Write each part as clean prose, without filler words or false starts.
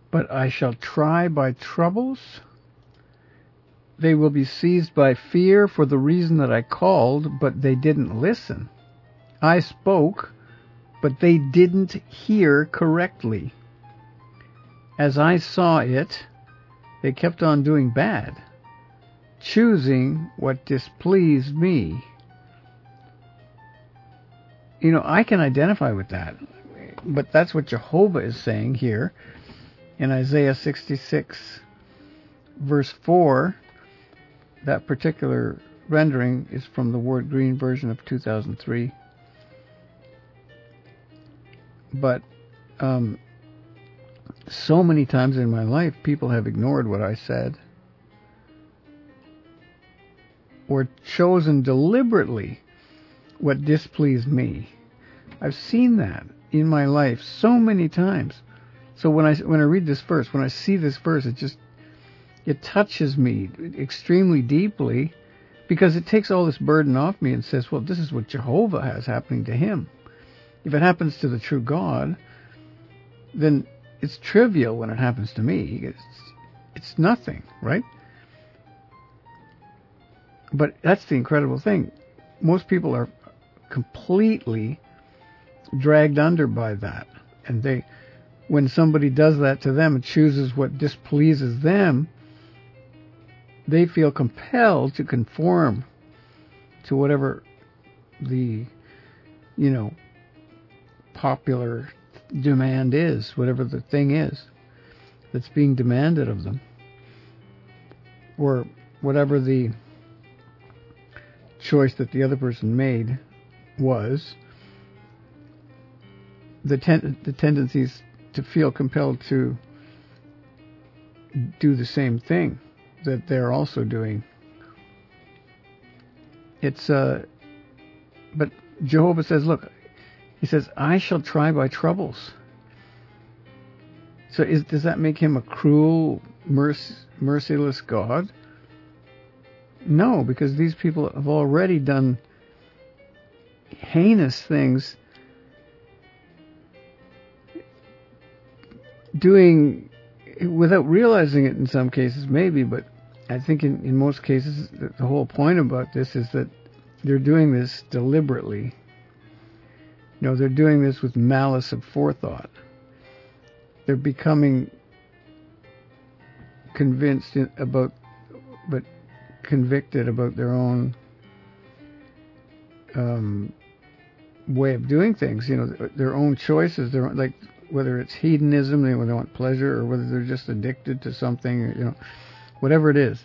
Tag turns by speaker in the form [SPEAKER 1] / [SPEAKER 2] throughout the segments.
[SPEAKER 1] But I shall try by troubles. They will be seized by fear for the reason that I called, but they didn't listen. I spoke, but they didn't hear correctly. As I saw it, they kept on doing bad, choosing what displeased me. You know, I can identify with that, but that's what Jehovah is saying here in Isaiah 66, verse 4. That particular rendering is from the Word Green version of 2003. But so many times in my life, people have ignored what I said, or chosen deliberately what displeased me. I've seen that in my life so many times. So when I read this verse, when I see this verse, it touches me extremely deeply, because it takes all this burden off me and says, well, this is what Jehovah has happening to him. If it happens to the true God, then it's trivial when it happens to me. It's nothing, right? But that's the incredible thing. Most people are completely dragged under by that. And when somebody does that to them and chooses what displeases them, they feel compelled to conform to whatever the, popular demand is, whatever the thing is that's being demanded of them, or whatever the choice that the other person made was. The tendencies to feel compelled to do the same thing that they're also doing. But Jehovah says, look, he says, I shall try by troubles. So does that make him a cruel, merciless God? No, because these people have already done heinous things, doing without realizing it in some cases, maybe, but I think in most cases the whole point about this is that they're doing this deliberately. They're doing this with malice of forethought. They're becoming convinced but convicted about their own way of doing things. Their own choices. Like whether it's hedonism, they want pleasure, or whether they're just addicted to something. Whatever it is.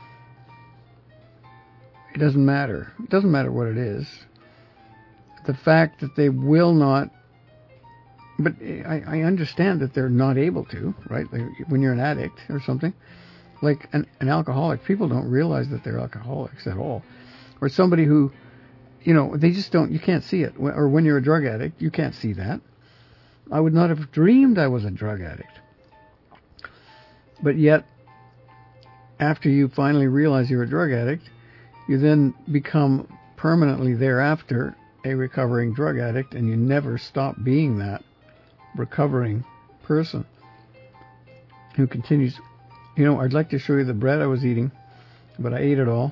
[SPEAKER 1] It doesn't matter. It doesn't matter what it is. The fact that they will not, but I understand that they're not able to, right? Like when you're an addict or something, like an alcoholic, people don't realize that they're alcoholics at all. Or somebody who, they just don't, you can't see it. Or when you're a drug addict, you can't see that. I would not have dreamed I was a drug addict. But yet, after you finally realize you're a drug addict, you then become permanently thereafter a recovering drug addict, and you never stop being that recovering person who continues. I'd like to show you the bread I was eating, but I ate it all.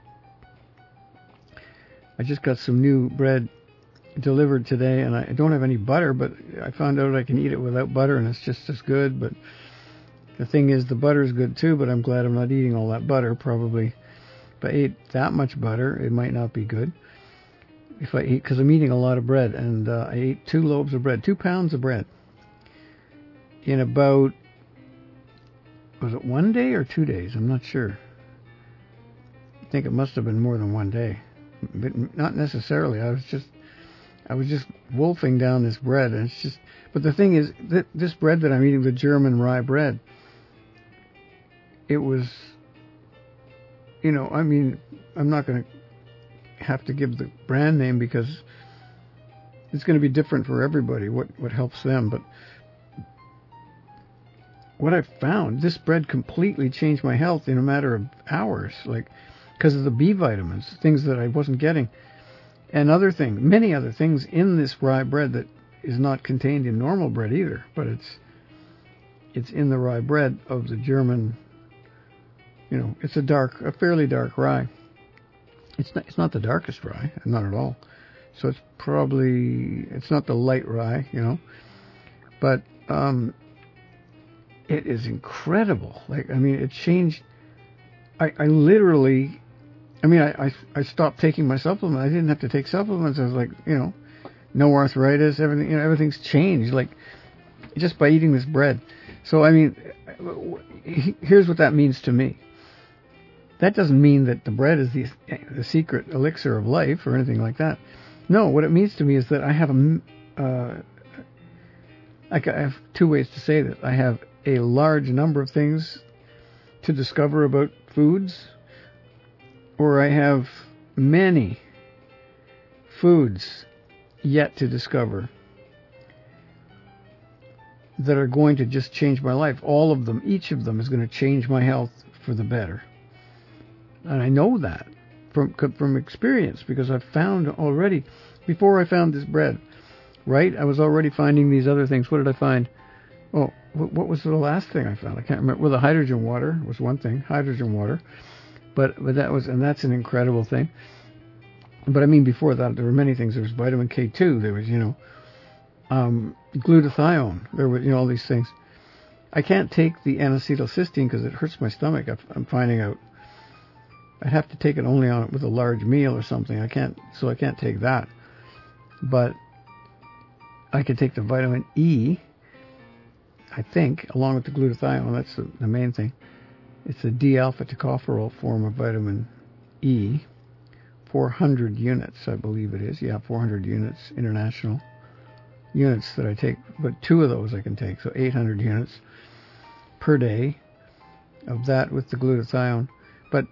[SPEAKER 1] I just got some new bread delivered today, and I don't have any butter, but I found out I can eat it without butter, and it's just as good. But the thing is, the butter is good too, but I'm glad I'm not eating all that butter. Probably if I ate that much butter, it might not be good. If I eat, because I'm eating a lot of bread, and I ate 2 loaves of bread, 2 pounds of bread, in about, was it 1 day or 2 days? I'm not sure. I think it must have been more than 1 day, but not necessarily. I was just wolfing down this bread, and it's just. But the thing is, this bread that I'm eating, the German rye bread, it was, I'm not going to have to give the brand name because it's going to be different for everybody, what helps them. But what I found, this bread completely changed my health in a matter of hours, like because of the B vitamins, things that I wasn't getting, and many other things in this rye bread that is not contained in normal bread either. But it's in the rye bread of the German. It's a fairly dark rye. It's not the darkest rye, not at all. So it's not the light rye, but it is incredible. It changed. I literally, I stopped taking my supplement. I didn't have to take supplements. I was like, no arthritis, everything, everything's changed, like, just by eating this bread. So, here's what that means to me. That doesn't mean that the bread is the secret elixir of life or anything like that. No, what it means to me is that I have I have two ways to say that. I have a large number of things to discover about foods, or I have many foods yet to discover that are going to just change my life. All of them, each of them is going to change my health for the better. And I know that from experience, because I've found already, before I found this bread, right? I was already finding these other things. What did I find? Oh, what was the last thing I found? I can't remember. Well, the hydrogen water was one thing, hydrogen water. But that's an incredible thing. But before that, there were many things. There was vitamin K2. There was, glutathione. There were, all these things. I can't take the N-acetylcysteine because it hurts my stomach. I'm finding out. I'd have to take it only with a large meal or something. I can't take that. But I could take the vitamin E, I think, along with the glutathione. That's the main thing. It's a D-alpha tocopherol form of vitamin E. 400 units, I believe it is. Yeah, 400 units, international units that I take. But 2 of those I can take, so 800 units per day of that with the glutathione. But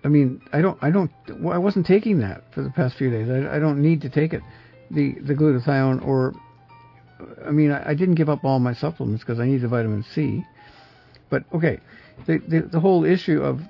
[SPEAKER 1] I wasn't taking that for the past few days. I don't need to take it, the glutathione, or, I didn't give up all my supplements because I need the vitamin C. But, okay, the whole issue of,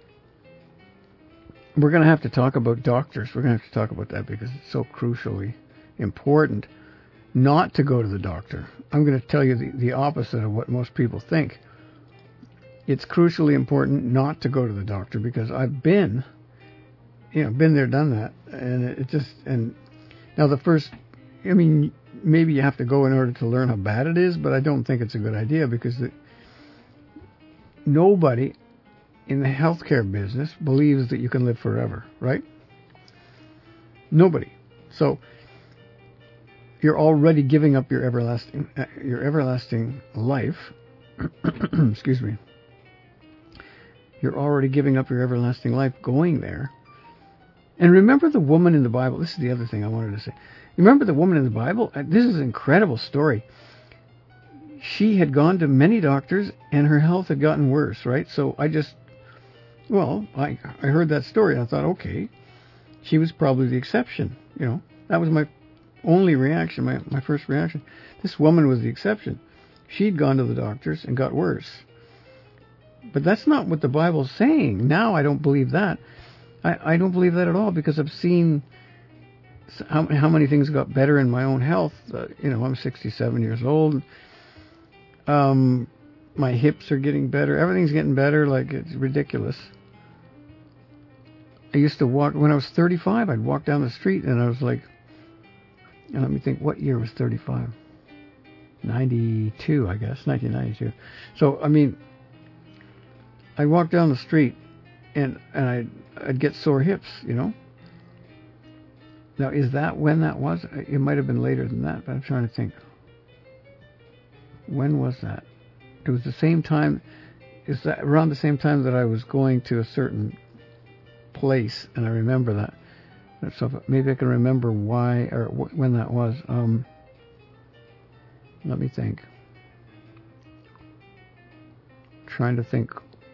[SPEAKER 1] we're going to have to talk about doctors. We're going to have to talk about that because it's so crucially important not to go to the doctor. I'm going to tell you the opposite of what most people think. It's crucially important not to go to the doctor, because I've been there, done that, and now the first, maybe you have to go in order to learn how bad it is, but I don't think it's a good idea, because nobody in the healthcare business believes that you can live forever, right? Nobody. So you're already giving up your everlasting life. Excuse me. You're already giving up your everlasting life going there. And remember the woman in the Bible. This is the other thing I wanted to say. Remember the woman in the Bible? This is an incredible story. She had gone to many doctors and her health had gotten worse, right? So I heard that story. I thought, okay, she was probably the exception. That was my only reaction, my first reaction. This woman was the exception. She'd gone to the doctors and got worse. But that's not what the Bible's saying. Now I don't believe that. I don't believe that at all, because I've seen how many things got better in my own health. I'm 67 years old. My hips are getting better. Everything's getting better. Like, it's ridiculous. I used to walk, when I was 35, I'd walk down the street and I was like, and let me think, what year was 35? 92, I guess, 1992. So, I'd walk down the street and I'd get sore hips, Now, is that when that was? It might have been later than that, but I'm trying to think. When was that? It was the same time, is that around the same time that I was going to a certain place, and I remember that. So maybe I can remember why or when that was. Let me think. Trying to think.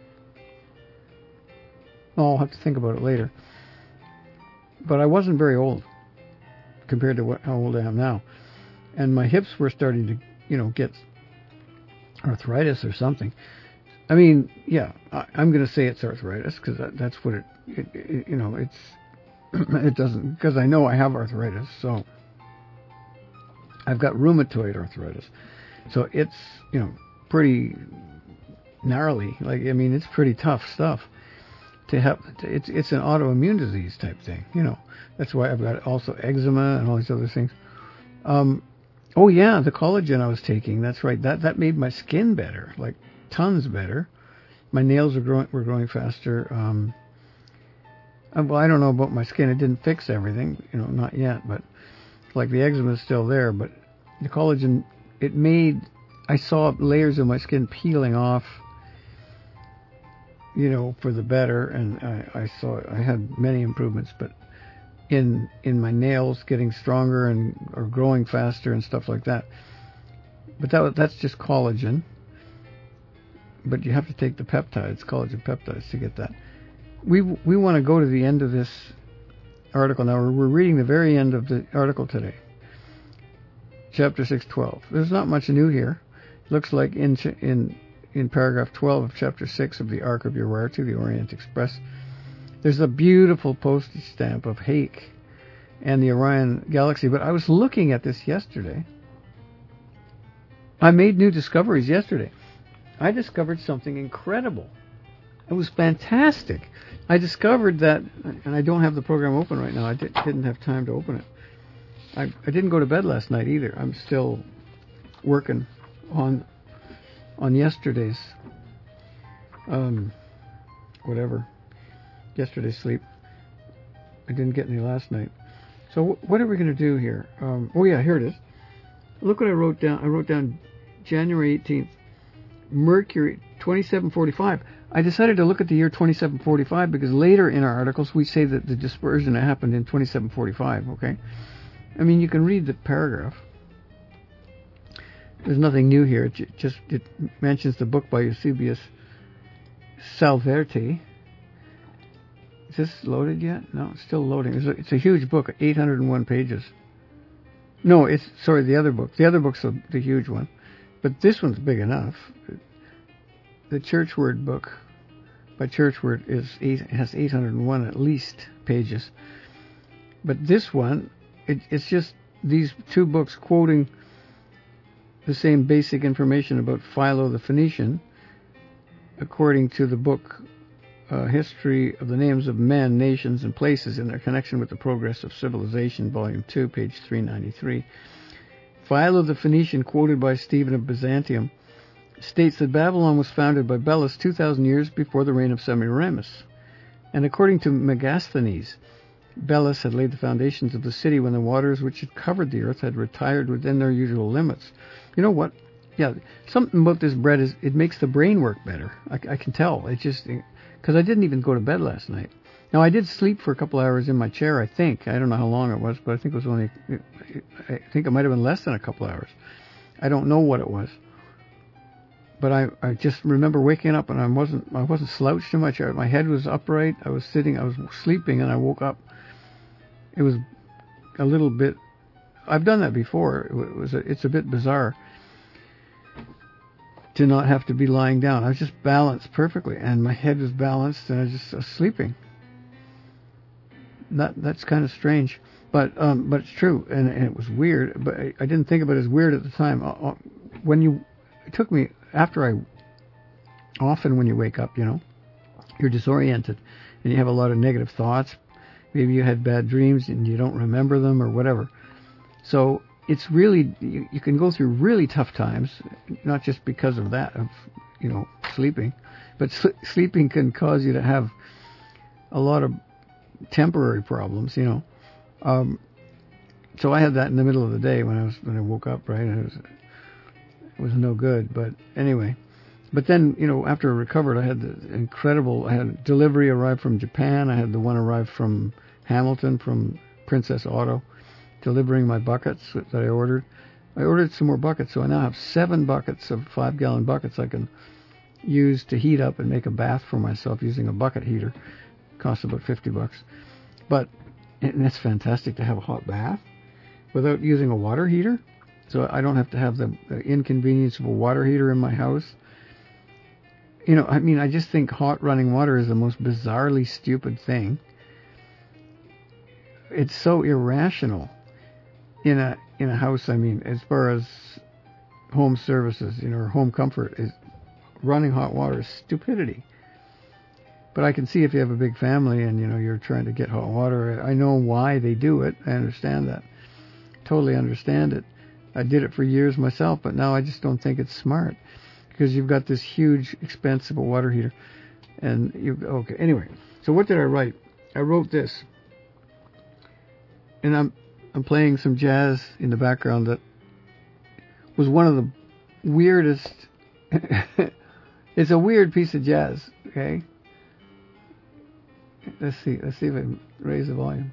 [SPEAKER 1] Oh, I'll have to think about it later. But I wasn't very old compared to how old I am now. And my hips were starting to, get arthritis or something. Yeah, I'm going to say it's arthritis because that's what it's, it doesn't, because I know I have arthritis. So I've got rheumatoid arthritis. So it's, pretty gnarly. Like, I mean, it's pretty tough stuff to have. It's an autoimmune disease type thing, you know. That's why I've got also eczema and all these other things. Oh yeah, the collagen I was taking. That's right. That made my skin better, like tons better. My nails were growing faster. Well, I don't know about my skin. It didn't fix everything, you know, not yet. But like the eczema is still there. But the collagen, I saw layers of my skin peeling off, you know, for the better. And I had many improvements, but in my nails getting stronger or growing faster and stuff like that. But that's just collagen. But you have to take the peptides, collagen peptides, to get that. We want to go to the end of this article now. We're reading the very end of the article today. Chapter 6:12. There's not much new here. It looks like in paragraph 12 of chapter 6 of the Ark of Urartu, the Orient Express, there's a beautiful postage stamp of Hake and the Orion Galaxy. But I was looking at this yesterday. I made new discoveries yesterday. I discovered something incredible. It was fantastic. I discovered that, and I don't have the program open right now. I didn't have time to open it. I didn't go to bed last night either. I'm still working on yesterday's yesterday's sleep. I didn't get any last night. So what are we going to do here? Oh yeah, here it is. Look what I wrote down. I wrote down January 18th, Mercury 2745. I decided to look at the year 2745 because later in our articles we say that the dispersion happened in 2745, okay? I mean, you can read the paragraph. There's nothing new here. It mentions the book by Eusebius Salvati. Is this loaded yet? No, it's still loading. It's a huge book, 801 pages. No, the other book. The other book's the huge one. But this one's big enough. The Churchward book by Churchward has 801 at least pages. But this one, it's just these two books quoting the same basic information about Philo the Phoenician, according to the book History of the Names of Men, Nations, and Places in Their Connection with the Progress of Civilization, Volume 2, page 393. Philo the Phoenician, quoted by Stephen of Byzantium, states that Babylon was founded by Belus 2,000 years before the reign of Semiramis. And according to Megasthenes, Belus had laid the foundations of the city when the waters which had covered the earth had retired within their usual limits. You know what? Yeah, something about this bread is it makes the brain work better. I can tell. It just, because I didn't even go to bed last night. Now, I did sleep for a couple hours in my chair, I think. I don't know how long it was, but I think it might have been less than a couple hours. I don't know what it was. But I just remember waking up and I wasn't slouched in my chair. My head was upright. I was sleeping, and I woke up. It was a little bit. I've done that before. It's a bit bizarre to not have to be lying down. I was just balanced perfectly, and my head was balanced, and I was just sleeping. That's kind of strange, but it's true, and it was weird. But I didn't think about it as weird at the time. It took me. Often when you wake up, you know, you're disoriented and you have a lot of negative thoughts. Maybe you had bad dreams and you don't remember them or whatever. So it's really, you can go through really tough times, not just because of that, of, you know, sleeping, but sleeping can cause you to have a lot of temporary problems, you know. So I had that in the middle of the day when I woke up, right? And it was no good, but anyway. But then, you know, after I recovered, I had a delivery arrive from Japan. I had the one arrive from Hamilton, from Princess Auto, delivering my buckets that I ordered. I ordered some more buckets, so I now have 7 buckets of 5-gallon buckets I can use to heat up and make a bath for myself using a bucket heater. It costs about $50. But it's fantastic to have a hot bath without using a water heater. So I don't have to have the inconvenience of a water heater in my house. You know, I mean, I just think hot running water is the most bizarrely stupid thing. It's so irrational in a house. I mean, as far as home services, or home comfort, is running hot water is stupidity. But I can see if you have a big family and, you're trying to get hot water, I know why they do it. I understand that. Totally understand it. I did it for years myself, but now I just don't think it's smart because you've got this huge, expensive water heater. And okay, anyway. So what did I write? I wrote this. And I'm playing some jazz in the background that was one of the weirdest. It's a weird piece of jazz, okay? Let's see if I can raise the volume.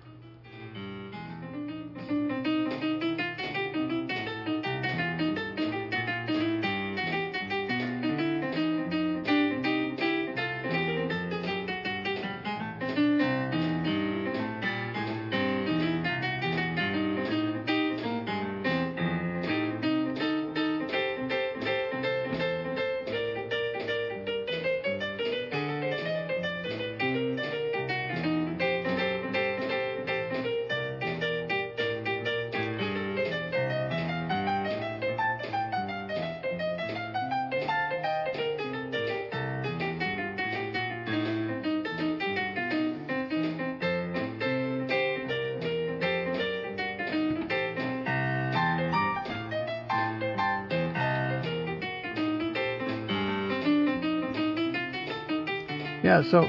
[SPEAKER 1] Yeah, so,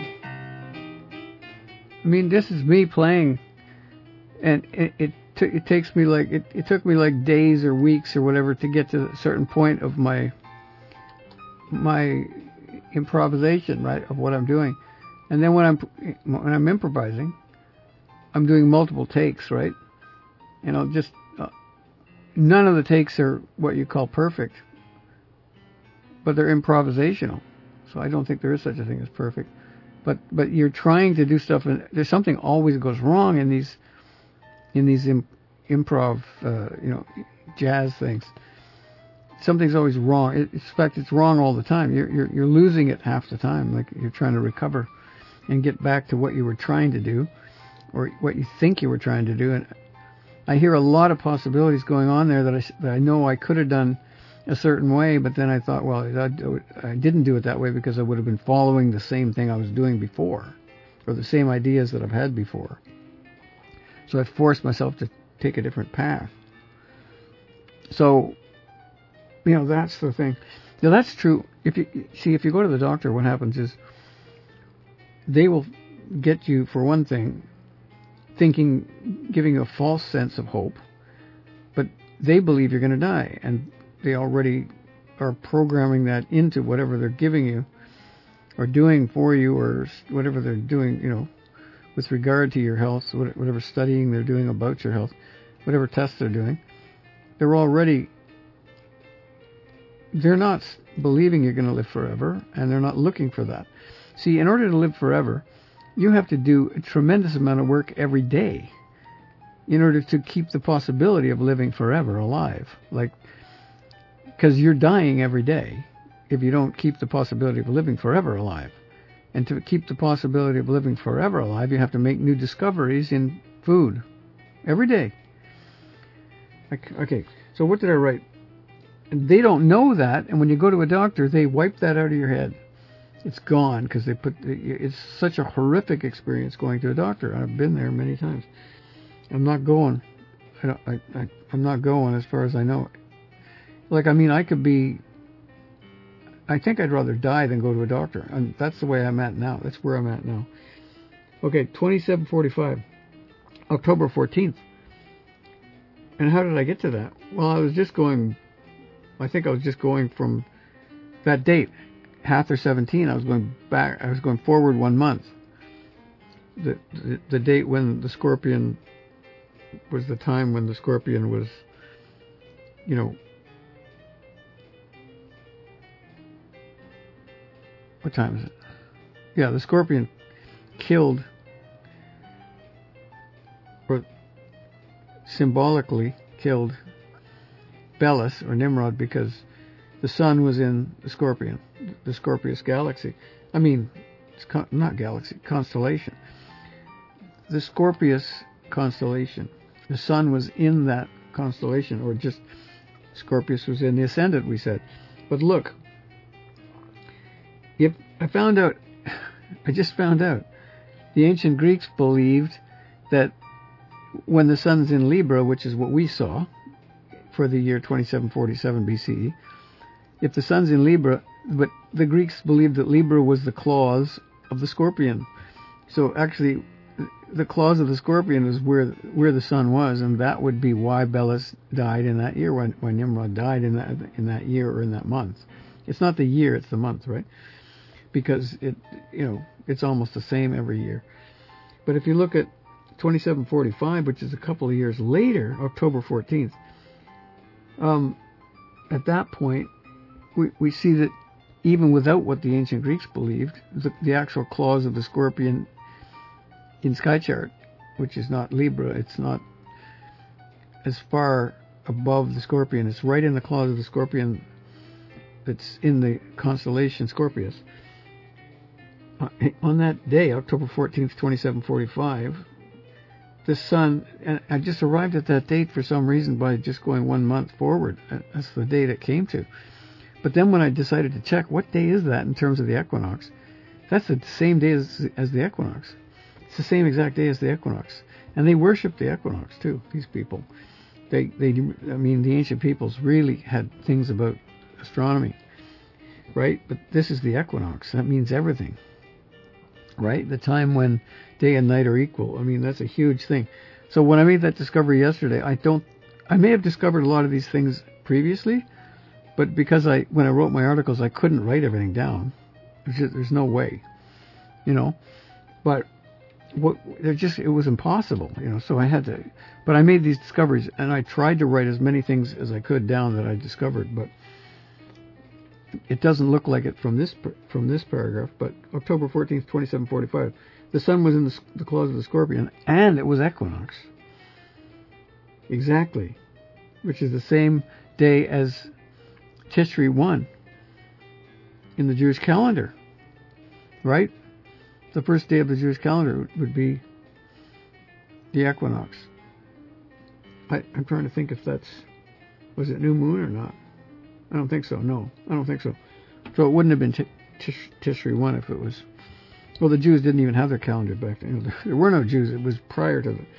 [SPEAKER 1] this is me playing, and it takes me it took me like days or weeks or whatever to get to a certain point of my improvisation, right, of what I'm doing. And then when I'm improvising, I'm doing multiple takes, right? Just none of the takes are what you call perfect, but they're improvisational. So I don't think there is such a thing as perfect, but you're trying to do stuff, and there's something always goes wrong in these improv, jazz things. Something's always wrong. In fact, it's wrong all the time. You're losing it half the time. Like you're trying to recover and get back to what you were trying to do, or what you think you were trying to do. And I hear a lot of possibilities going on there that I know I could have done a certain way, but then I thought, well, I didn't do it that way because I would have been following the same thing I was doing before, or the same ideas that I've had before. So I forced myself to take a different path. So, that's the thing. Now that's true. If you go to the doctor, what happens is they will get you, for one thing, giving you a false sense of hope, but they believe you're going to die, and they already are programming that into whatever they're giving you or doing for you, or whatever they're doing, with regard to your health, whatever studying they're doing about your health, whatever tests they're doing. They're not believing you're going to live forever, and they're not looking for that. See, in order to live forever, you have to do a tremendous amount of work every day in order to keep the possibility of living forever alive. Because you're dying every day if you don't keep the possibility of living forever alive. And to keep the possibility of living forever alive, you have to make new discoveries in food every day. Okay, so what did I write? They don't know that, and when you go to a doctor, they wipe that out of your head. It's gone, because it's such a horrific experience going to a doctor. I've been there many times. I'm not going. I'm not going as far as I know. I think I'd rather die than go to a doctor. And that's the way I'm at now. That's where I'm at now. Okay, 2745, October 14th. And how did I get to that? Well, I was just going from that date, Hathor 17. I was going back. I was going forward 1 month. The date when the scorpion was the time when the scorpion was, what time is it? Yeah, the scorpion killed, or symbolically killed, Belus, or Nimrod, because the sun was in the Scorpion, the Scorpius galaxy. Not galaxy, constellation. The Scorpius constellation. The sun was in that constellation, or just Scorpius was in the ascendant, we said. But look, if I just found out, the ancient Greeks believed that when the sun's in Libra, which is what we saw for the year 2747 BCE, if the sun's in Libra, but the Greeks believed that Libra was the claws of the scorpion. So actually, the claws of the scorpion is where the sun was, and that would be why Belus died in that year, when Nimrod died in that year or in that month. It's not the year, it's the month, right? Because it's almost the same every year. But if you look at 2745, which is a couple of years later, October 14th, at that point, we see that even without what the ancient Greeks believed, the actual claws of the scorpion in sky chart, which is not Libra, it's not as far above the scorpion, it's right in the claws of the scorpion that's in the constellation Scorpius. On that day, October 14th, 2745, the sun, and I just arrived at that date for some reason by just going 1 month forward. That's the date it came to. But then when I decided to check, what day is that in terms of the equinox? That's the same day as the equinox. It's the same exact day as the equinox. And they worship the equinox too, these people. The ancient peoples really had things about astronomy, right? But this is the equinox. That means everything, right? The time when day and night are equal. That's a huge thing. So when I made that discovery yesterday, I may have discovered a lot of these things previously, but because when I wrote my articles, I couldn't write everything down. There's no way, But it was impossible, So I had to. But I made these discoveries, and I tried to write as many things as I could down that I discovered. But it doesn't look like it from this paragraph. But October 14th, 2745, the sun was in the claws of the scorpion, and it was equinox. Exactly, which is the same day as Tishri 1 in the Jewish calendar, right? The first day of the Jewish calendar would be the equinox. I'm trying to think if was it new moon or not? I don't think so. No, I don't think so. So it wouldn't have been Tishri 1 if it was. Well, the Jews didn't even have their calendar back then. There were no Jews. It was prior to the.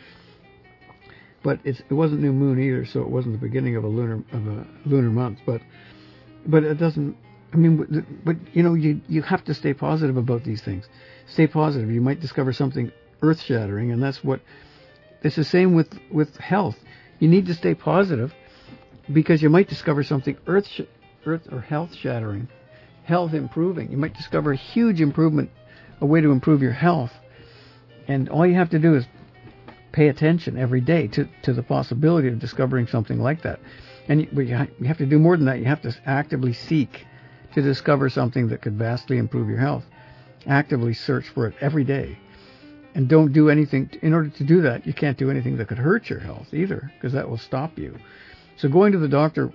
[SPEAKER 1] But it wasn't new moon either, so it wasn't the beginning of a lunar month. But it doesn't. But you have to stay positive about these things. Stay positive. You might discover something earth-shattering, and that's what. It's the same with health. You need to stay positive because you might discover something earth or health-shattering, health improving. You might discover a huge improvement, a way to improve your health, and all you have to do is pay attention every day to the possibility of discovering something like that. And you have to do more than that. You have to actively seek to discover something that could vastly improve your health. Actively search for it every day. And don't do anything. In order to do that, you can't do anything that could hurt your health either, because that will stop you. So going to the doctor,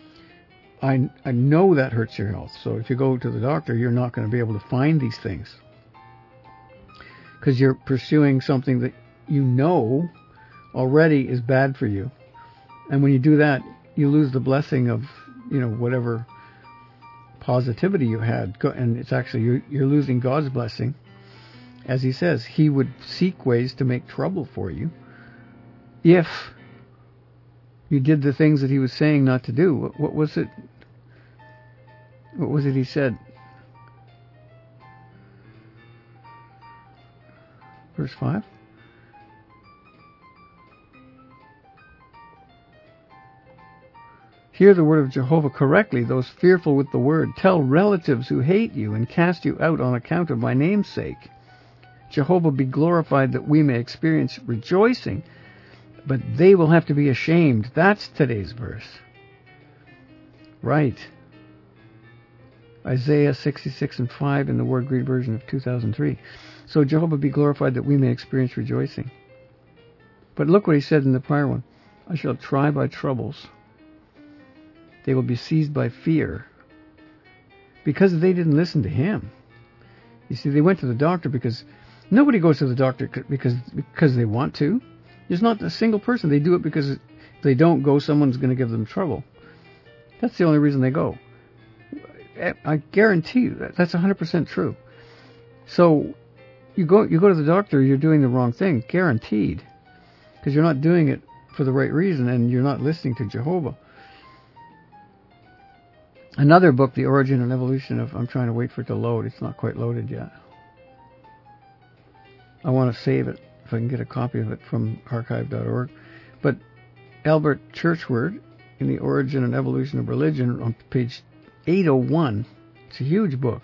[SPEAKER 1] I know that hurts your health. So if you go to the doctor, you're not going to be able to find these things, because you're pursuing something that you know already is bad for you. And when you do that, you lose the blessing of, whatever positivity you had. And it's actually, you're losing God's blessing. As he says, he would seek ways to make trouble for you if you did the things that he was saying not to do. What was it? What was it he said? Verse 5. Hear the word of Jehovah correctly, those fearful with the word. Tell relatives who hate you and cast you out on account of my name's sake. Jehovah be glorified that we may experience rejoicing, but they will have to be ashamed. That's today's verse. Right. Isaiah 66:5 in the Word Greek version of 2003. So Jehovah be glorified that we may experience rejoicing. But look what he said in the prior one. I shall try by troubles. They will be seized by fear, because they didn't listen to him. You see, they went to the doctor because nobody goes to the doctor because they want to. There's not a single person. They do it because if they don't go, someone's going to give them trouble. That's the only reason they go. I guarantee you that's 100% true. So you go to the doctor, you're doing the wrong thing, guaranteed, because you're not doing it for the right reason, and you're not listening to Jehovah. Another book, The Origin and Evolution of... I'm trying to wait for it to load. It's not quite loaded yet. I want to save it if I can get a copy of it from archive.org. But Albert Churchward, in The Origin and Evolution of Religion, on page 801, it's a huge book,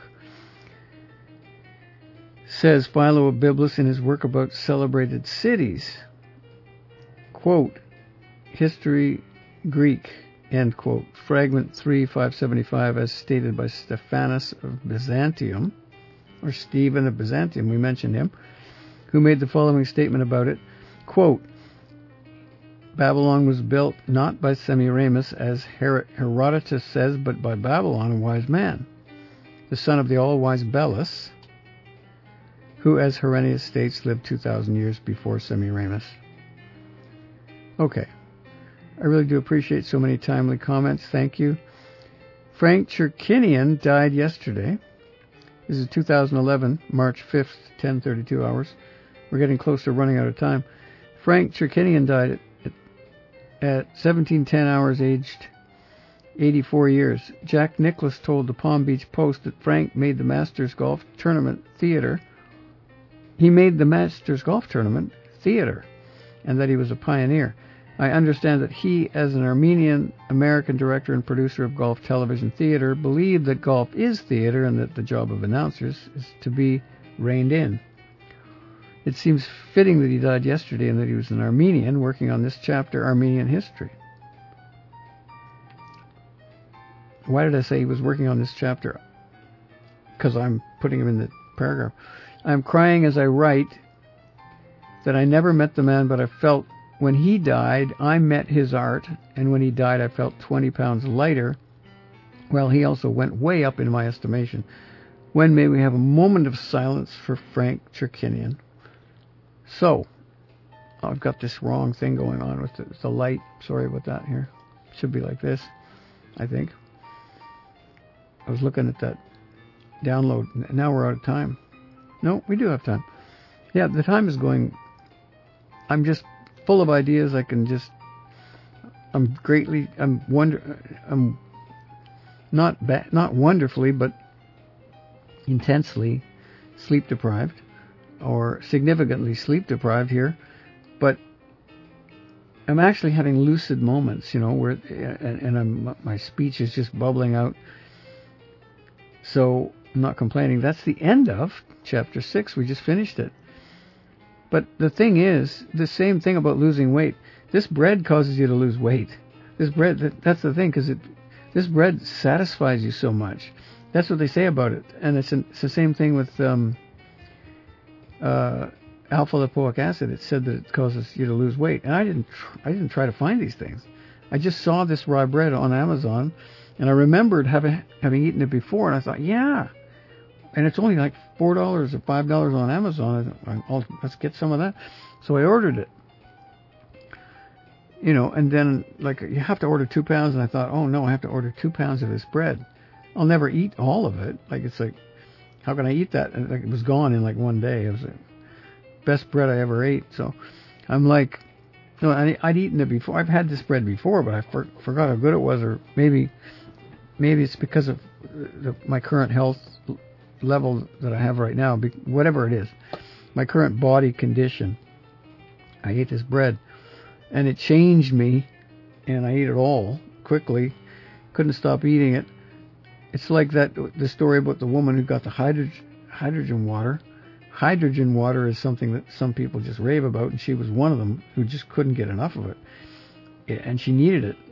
[SPEAKER 1] says Philo of Biblis in his work about celebrated cities, quote, History Greek, end quote, fragment 3, 575, as stated by Stephanus of Byzantium, or Stephen of Byzantium, we mentioned him, who made the following statement about it, quote, Babylon was built not by Semiramis, as Herodotus says, but by Babylon, a wise man, the son of the all-wise Belus, who, as Herennius states, lived 2,000 years before Semiramis. Okay. I really do appreciate so many timely comments. Thank you. Frank Cherkinian died yesterday. This is 2011, March 5th, 10:32 hours. We're getting close to running out of time. Frank Cherkinian died at 17:10 hours, aged 84 years. Jack Nicklaus told the Palm Beach Post that Frank made the Masters Golf Tournament theater. He made the Masters Golf Tournament theater, and that he was a pioneer. I understand that he, as an Armenian-American director and producer of golf television theater, believed that golf is theater and that the job of announcers is to be reined in. It seems fitting that he died yesterday and that he was an Armenian working on this chapter, Armenian History. Why did I say he was working on this chapter? Because I'm putting him in the paragraph. I'm crying as I write that I never met the man, but I felt when he died, I met his art, and when he died, I felt 20 pounds lighter. Well, he also went way up in my estimation. When may we have a moment of silence for Frank Cherkinian? So, I've got this wrong thing going on with the light. Sorry about that here. Should be like this, I think. I was looking at that download. Now we're out of time. No, we do have time. Yeah, the time is going. I'm just full of ideas. I'm not wonderfully, but intensely sleep deprived, or significantly sleep deprived here. But I'm actually having lucid moments, where, and my speech is just bubbling out. So I'm not complaining. That's the end of chapter 6. We just finished it. But the thing is, the same thing about losing weight. This bread causes you to lose weight. This bread, that's the thing, because this bread satisfies you so much. That's what they say about it. And it's the same thing with alpha-lipoic acid. It said that it causes you to lose weight. And I didn't try to find these things. I just saw this rye bread on Amazon, and I remembered having eaten it before, and I thought, yeah. And it's only like $4 or $5 on Amazon. Let's get some of that. So I ordered it. And then, you have to order 2 pounds. And I thought, oh, no, I have to order 2 pounds of this bread. I'll never eat all of it. How can I eat that? And it was gone in one day. It was the best bread I ever ate. So I'm like, no, I'd eaten it before. I've had this bread before, but I forgot how good it was. Or maybe it's because of my current health level that I have right now, whatever it is, my current body condition. I ate this bread, and it changed me, and I ate it all quickly. Couldn't stop eating it. It's like the story about the woman who got the hydrogen water. Hydrogen water is something that some people just rave about, and she was one of them who just couldn't get enough of it, and she needed it.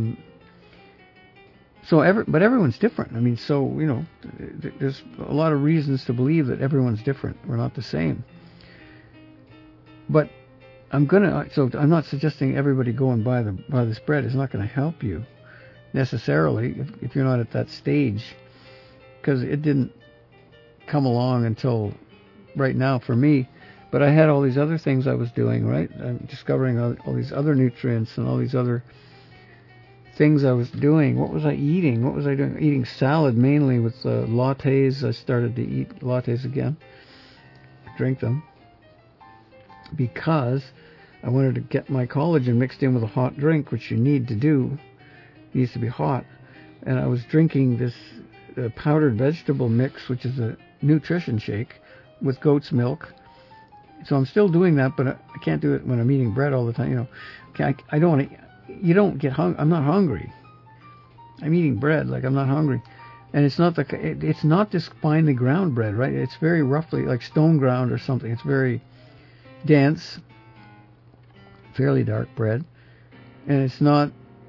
[SPEAKER 1] But everyone's different. There's a lot of reasons to believe that everyone's different. We're not the same. But I'm not suggesting everybody go and buy this bread. It's not going to help you necessarily if you're not at that stage, because it didn't come along until right now for me. But I had all these other things I was doing, right? I'm discovering all these other nutrients and all these other things I was doing. What was I eating? What was I doing? Eating salad mainly with lattes. I started to eat lattes again, drink them, because I wanted to get my collagen mixed in with a hot drink, which you need to do. It needs to be hot. And I was drinking this powdered vegetable mix, which is a nutrition shake with goat's milk. So I'm still doing that, but I can't do it when I'm eating bread all the time. You know, I don't want to. You don't get hungry. I'm not hungry. I'm eating bread, like I'm not hungry, and it's not it's not this finely ground bread, right? It's very roughly like stone ground or something. It's very dense, fairly dark bread, and it's not,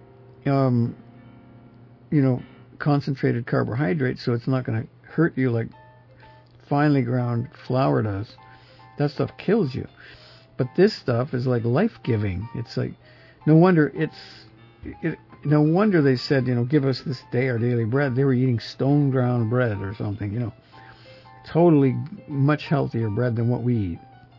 [SPEAKER 1] concentrated carbohydrates, so it's not going to hurt you like finely ground flour does. That stuff kills you. But this stuff is like life-giving. It's like, no wonder they said, give us this day our daily bread. They were eating stone ground bread or something, totally much healthier bread than what we eat.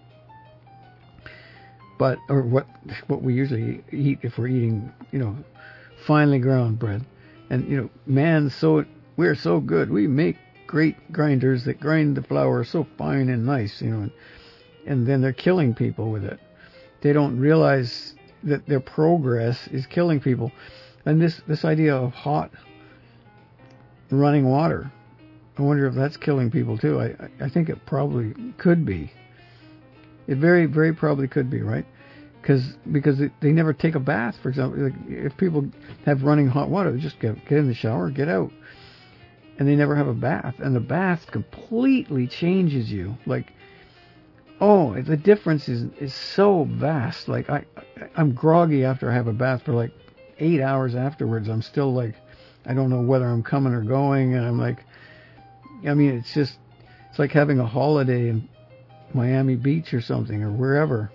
[SPEAKER 1] Or what we usually eat if we're eating, finely ground bread. And, we're so good. We make great grinders that grind the flour so fine and nice, and then they're killing people with it. They don't realize that their progress is killing people. And this idea of hot running water, I wonder if that's killing people too. I think it probably could be. It very, very probably could be, right? Because they never take a bath, for example. Like if people have running hot water, they just get in the shower, get out. And they never have a bath. And the bath completely changes you. Like, oh, the difference is so vast. Like I'm groggy after I have a bath for like 8 hours afterwards. I'm still like, I don't know whether I'm coming or going. And I'm like, it's like having a holiday in Miami Beach or something, or wherever.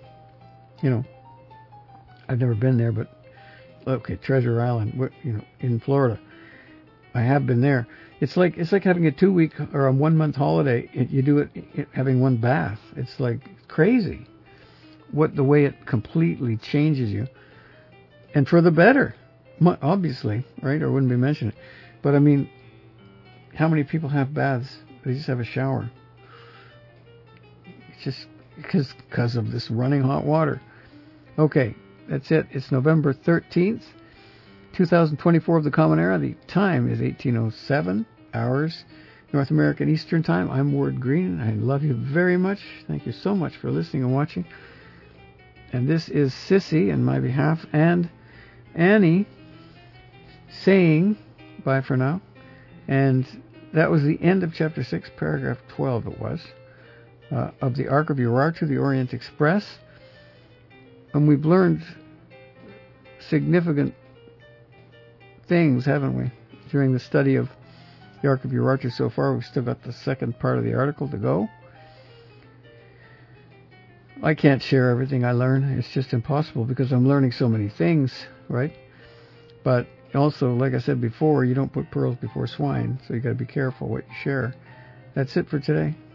[SPEAKER 1] I've never been there, but okay, Treasure Island, in Florida. I have been there. It's like having a 2-week or a 1-month holiday. You do it having one bath. It's like crazy. The way it completely changes you, and for the better, obviously, right? I wouldn't be mentioning it, but how many people have baths? They just have a shower. It's just because of this running hot water. Okay, that's it. It's November 13th. 2024 of the Common Era. The time is 18:07 hours, North American Eastern Time. I'm Ward Green. I love you very much. Thank you so much for listening and watching. And this is Sissy on my behalf and Annie saying bye for now. And that was the end of Chapter 6, Paragraph 12 it was, of the Ark of Urartu, the Orient Express. And we've learned significant things, haven't we, during the study of the Ark of Urartu so far. We've still got the second part of the article to go. I can't share everything I learn. It's just impossible because I'm learning so many things, right? But also, like I said before, you don't put pearls before swine, so you got to be careful what you share. That's it for today.